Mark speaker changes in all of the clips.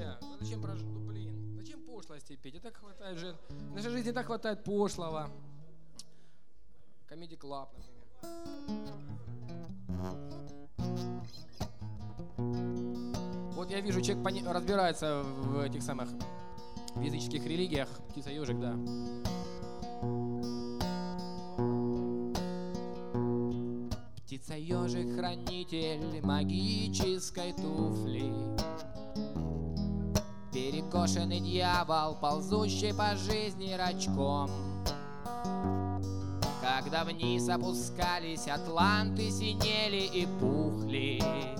Speaker 1: нельзя. Ну зачем прожить? Ну блин, зачем пошлости петь? И так хватает же. В нашей жизни так хватает пошлого. Comedy Club, например. Вот я вижу, человек разбирается в этих самых в языческих религиях. Птица-ежик, да. Птица-ежик, хранитель магической туфли. Перекошенный дьявол, ползущий по жизни рачком. Когда вниз опускались атланты, синели и пухли,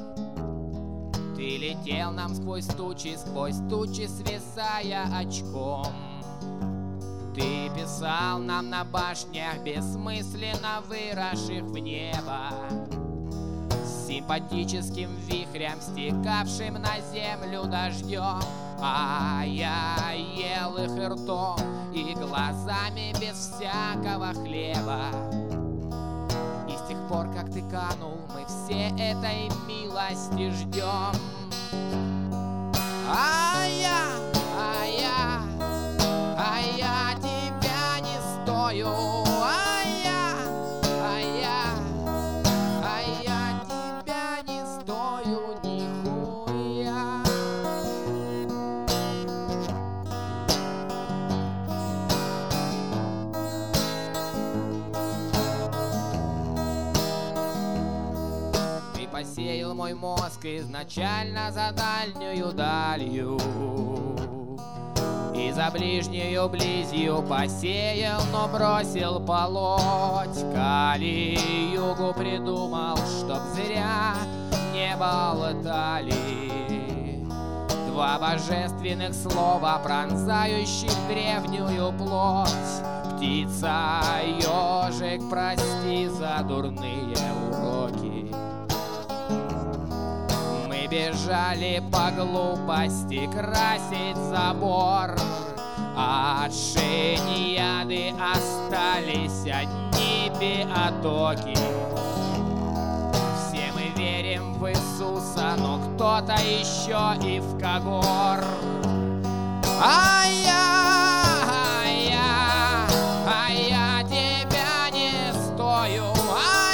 Speaker 1: ты летел нам сквозь тучи, свисая очком. Ты писал нам на башнях, бессмысленно выросших в небо, симпатическим вихрем, стекавшим на землю дождем. А я ел их и ртом, и глазами без всякого хлеба. И с тех пор, как ты канул, мы все этой милости ждем. А я тебя не стою. А я тебя не стою нихуя. Ты посеял мой мозг изначально за дальнюю далью, и за ближнюю близью посеял, но бросил полоть. Кали-югу придумал, чтоб зря не болтали два божественных слова, пронзающих древнюю плоть. Птица-ежик, прости за дурные уроки. Мы бежали по глупости красить забор. От шиньяды остались одни биотоки. Все мы верим в Иисуса, но кто-то еще и в Когор. А я тебя не стою. А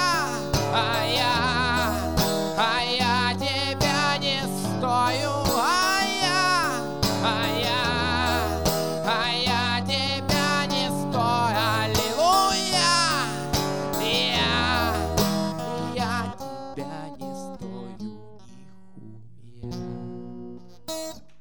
Speaker 1: я тебя не стою. А я тебя не стою. Аллилуйя. Я тебя не стою нихуя.